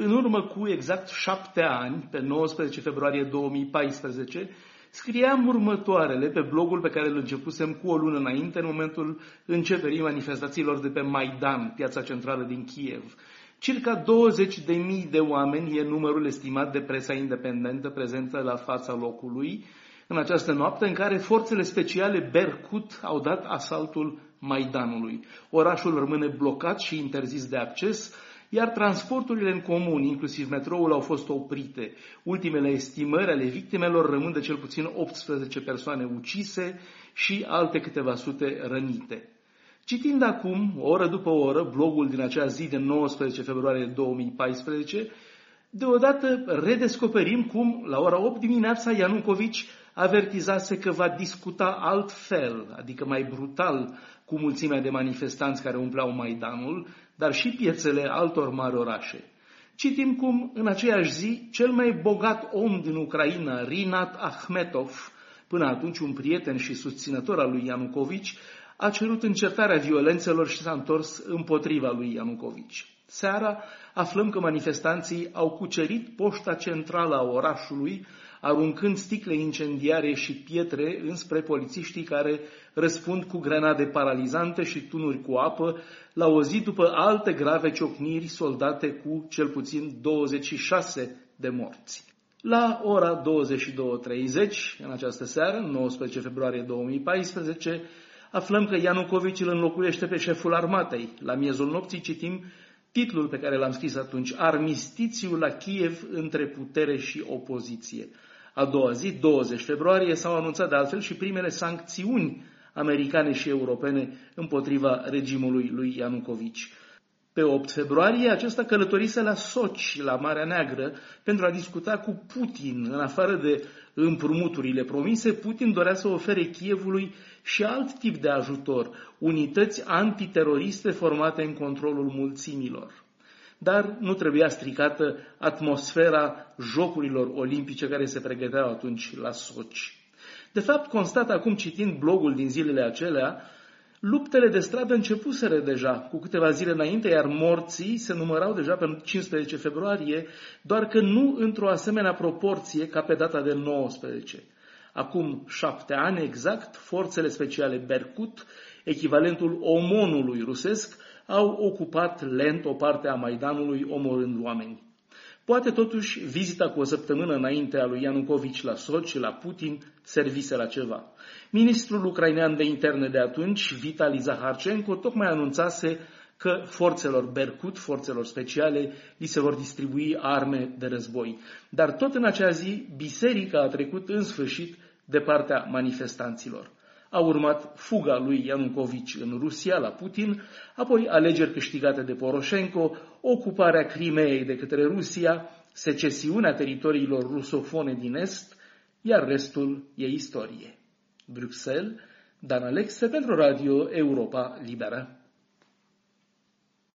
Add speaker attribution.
Speaker 1: În urmă cu exact 7 ani, pe 19 februarie 2014, scriam următoarele pe blogul pe care îl începusem cu o lună înainte, în momentul începerii manifestațiilor de pe Maidan, piața centrală din Kiev. Circa 20.000 de oameni e numărul estimat de presa independentă prezentă la fața locului în această noapte în care forțele speciale Berkut au dat asaltul Maidanului. Orașul rămâne blocat și interzis de acces, iar transporturile în comun, inclusiv metroul, au fost oprite. Ultimele estimări ale victimelor rămân de cel puțin 18 persoane ucise și alte câteva sute rănite. Citind acum, oră după oră, blogul din acea zi de 19 februarie 2014, deodată redescoperim cum, la ora 8 dimineața, Ianucovici avertizase că va discuta altfel, adică mai brutal, cu mulțimea de manifestanți care umpleau Maidanul, dar și piețele altor mari orașe. Citim cum, în aceeași zi, cel mai bogat om din Ucraina, Rinat Akhmetov, până atunci un prieten și susținător al lui Ianucovici, a cerut încetarea violențelor și s-a întors împotriva lui Ianucovici. Seara aflăm că manifestanții au cucerit poșta centrală a orașului, aruncând sticle incendiare și pietre înspre polițiștii care răspund cu grenade paralizante și tunuri cu apă, la o zi după alte grave ciocniri soldate cu cel puțin 26 de morți. La ora 22:30, în această seară, 19 februarie 2014, aflăm că Ianucovici îl înlocuiește pe șeful armatei. La miezul nopții citim titlul pe care l-am scris atunci, Armistițiul la Kiev între putere și opoziție. A doua zi, 20 februarie, s-au anunțat de altfel și primele sancțiuni americane și europene împotriva regimului lui Ianucovici. Pe 8 februarie, acesta călătorise la Sochi, la Marea Neagră, pentru a discuta cu Putin. În afară de împrumuturile promise, Putin dorea să ofere Kievului și alt tip de ajutor, unități antiteroriste formate în controlul mulțimilor. Dar nu trebuia stricată atmosfera Jocurilor Olimpice care se pregăteau atunci la Sochi. De fapt, constat acum citind blogul din zilele acelea, luptele de stradă începuseră deja cu câteva zile înainte, iar morții se numărau deja pe 15 februarie, doar că nu într-o asemenea proporție ca pe data de 19. Acum 7 ani exact, forțele speciale Berkut, echivalentul OMON-ului rusesc, au ocupat lent o parte a Maidanului, omorând oameni. Poate totuși vizita cu o săptămână înainte a lui Ianucovici la Sochi, la Putin, servise la ceva. Ministrul ucrainean de interne de atunci, Vitali Zaharchenko, tocmai anunțase că forțelor Berkut, forțelor speciale, li se vor distribui arme de război. Dar tot în acea zi, biserica a trecut în sfârșit de partea manifestanților. A urmat fuga lui Ianucovici în Rusia, la Putin, apoi alegeri câștigate de Poroșenko, ocuparea Crimeei de către Rusia, secesiunea teritoriilor rusofone din Est, iar restul e istorie. Bruxelles, Dan Alexe pentru Radio Europa Liberă.